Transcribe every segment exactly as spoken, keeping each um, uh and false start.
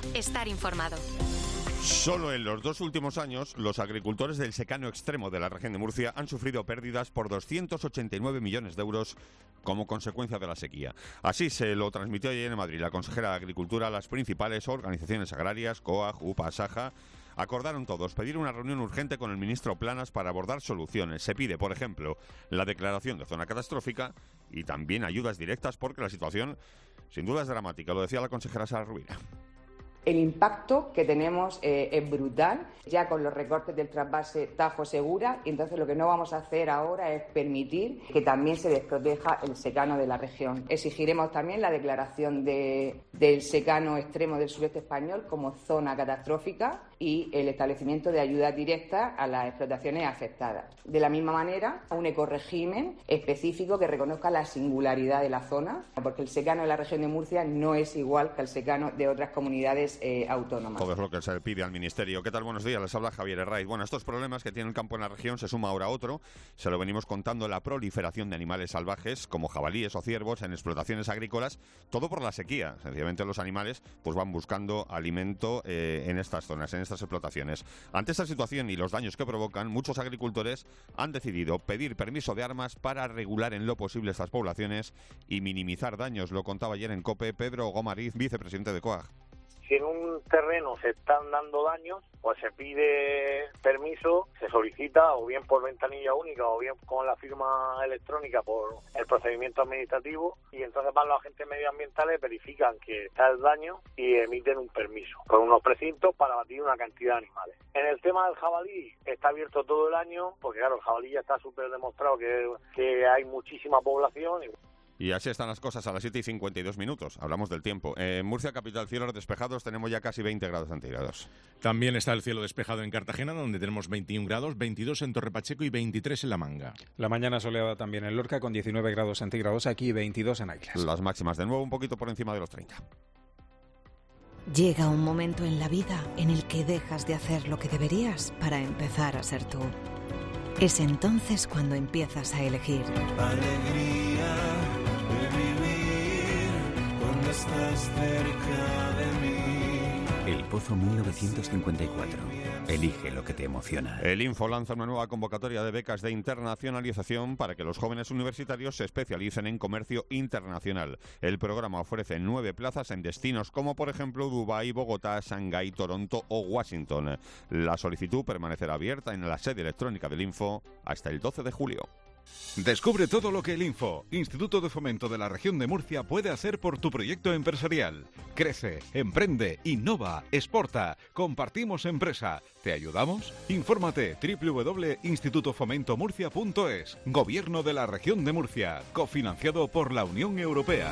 estar informado. Solo en los dos últimos años, los agricultores del secano extremo de la región de Murcia han sufrido pérdidas por doscientos ochenta y nueve millones de euros como consecuencia de la sequía. Así se lo transmitió ayer en Madrid la consejera de Agricultura a las principales organizaciones agrarias, COAG, UPA, SAJA. Acordaron todos pedir una reunión urgente con el ministro Planas para abordar soluciones. Se pide, por ejemplo, la declaración de zona catastrófica y también ayudas directas porque la situación, sin duda, es dramática. Lo decía la consejera Sara Rubira. El impacto que tenemos eh, es brutal, ya con los recortes del trasvase Tajo Segura, y entonces lo que no vamos a hacer ahora es permitir que también se desproteja el secano de la región. Exigiremos también la declaración de, del secano extremo del sureste español como zona catastrófica y el establecimiento de ayudas directas a las explotaciones afectadas. De la misma manera, un ecorégimen específico que reconozca la singularidad de la zona, porque el secano de la región de Murcia no es igual que el secano de otras comunidades eh, autónomas. Todo es lo que se pide al Ministerio. ¿Qué tal? Buenos días, les habla Javier Herraiz. Bueno, estos problemas que tiene el campo en la región se suma ahora otro. Se lo venimos contando, la proliferación de animales salvajes, como jabalíes o ciervos, en explotaciones agrícolas, todo por la sequía. Sencillamente los animales pues van buscando alimento eh, en estas zonas, en estas explotaciones. Ante esta situación y los daños que provocan, muchos agricultores han decidido pedir permiso de armas para regular en lo posible estas poblaciones y minimizar daños. Lo contaba ayer en COPE Pedro Gomariz, vicepresidente de COAG. Si en un terreno se están dando daños, pues se pide permiso, se solicita o bien por ventanilla única o bien con la firma electrónica por el procedimiento administrativo, y entonces van los agentes medioambientales, verifican que está el daño y emiten un permiso con unos precintos para abatir una cantidad de animales. En el tema del jabalí está abierto todo el año, porque claro, el jabalí ya está súper demostrado que, que hay muchísima población. Y Y así están las cosas a las siete y cincuenta y dos minutos. Hablamos del tiempo. En Murcia, capital, cielos despejados, tenemos ya casi veinte grados centígrados. También está el cielo despejado en Cartagena, donde tenemos veintiún grados, veintidós en Torre Pacheco y veintitrés en La Manga. La mañana soleada también en Lorca, con diecinueve grados centígrados aquí y veintidós en Aiclas. Las máximas de nuevo un poquito por encima de los treinta. Llega un momento en la vida en el que dejas de hacer lo que deberías para empezar a ser tú. Es entonces cuando empiezas a elegir. Alegría de vivir cuando estás cerca de mí. El Pozo mil novecientos cincuenta y cuatro. Elige lo que te emociona. El Info lanza una nueva convocatoria de becas de internacionalización para que los jóvenes universitarios se especialicen en comercio internacional. El programa ofrece nueve plazas en destinos como, por ejemplo, Dubái, Bogotá, Shanghái, Toronto o Washington. La solicitud permanecerá abierta en la sede electrónica del Info hasta el doce de julio. Descubre todo lo que el Info, Instituto de Fomento de la Región de Murcia, puede hacer por tu proyecto empresarial. Crece, emprende, innova, exporta. Compartimos empresa. ¿Te ayudamos? Infórmate doble u doble u doble u punto instituto fomento murcia punto es. Gobierno de la Región de Murcia. Cofinanciado por la Unión Europea.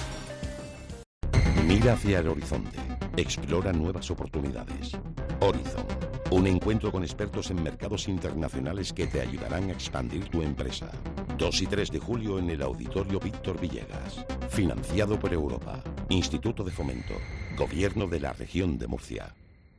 Mira hacia el horizonte. Explora nuevas oportunidades. Horizon. Un encuentro con expertos en mercados internacionales que te ayudarán a expandir tu empresa. dos y tres de julio en el Auditorio Víctor Villegas. Financiado por Europa. Instituto de Fomento. Gobierno de la Región de Murcia.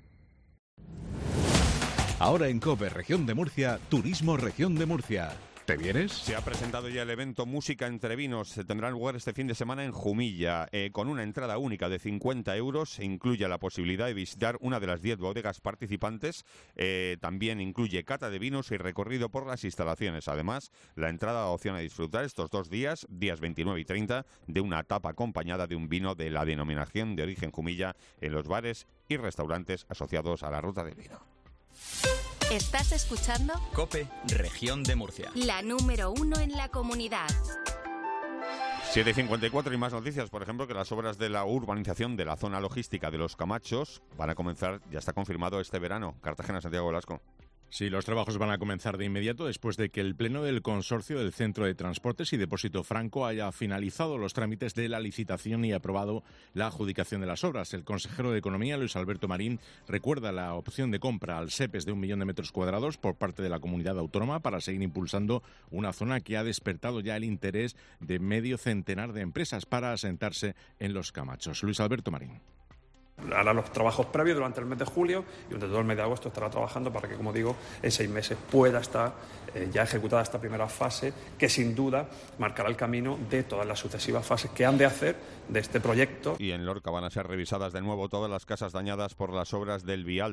Ahora en COPE Región de Murcia, Turismo Región de Murcia. ¿Te vienes? Se ha presentado ya el evento Música entre Vinos. Se tendrá lugar este fin de semana en Jumilla, eh, con una entrada única de cincuenta euros. Se incluye la posibilidad de visitar una de las diez bodegas participantes. Eh, también incluye cata de vinos y recorrido por las instalaciones. Además, la entrada da opción a disfrutar estos dos días, días veintinueve y treinta, de una tapa acompañada de un vino de la denominación de origen Jumilla en los bares y restaurantes asociados a la ruta del vino. ¿Estás escuchando? COPE, Región de Murcia. La número uno en la comunidad. siete y cincuenta y cuatro y más noticias. Por ejemplo, que las obras de la urbanización de la zona logística de Los Camachos van a comenzar, ya está confirmado, este verano. Cartagena, Santiago Velasco. Sí, los trabajos van a comenzar de inmediato después de que el Pleno del Consorcio del Centro de Transportes y Depósito Franco haya finalizado los trámites de la licitación y aprobado la adjudicación de las obras. El consejero de Economía, Luis Alberto Marín, recuerda la opción de compra al SEPES de un millón de metros cuadrados por parte de la comunidad autónoma para seguir impulsando una zona que ha despertado ya el interés de medio centenar de empresas para asentarse en Los Camachos. Luis Alberto Marín. Hará los trabajos previos durante el mes de julio y durante todo el mes de agosto estará trabajando para que, como digo, en seis meses pueda estar eh, ya ejecutada esta primera fase, que sin duda marcará el camino de todas las sucesivas fases que han de hacer de este proyecto. Y en Lorca van a ser revisadas de nuevo todas las casas dañadas por las obras del vial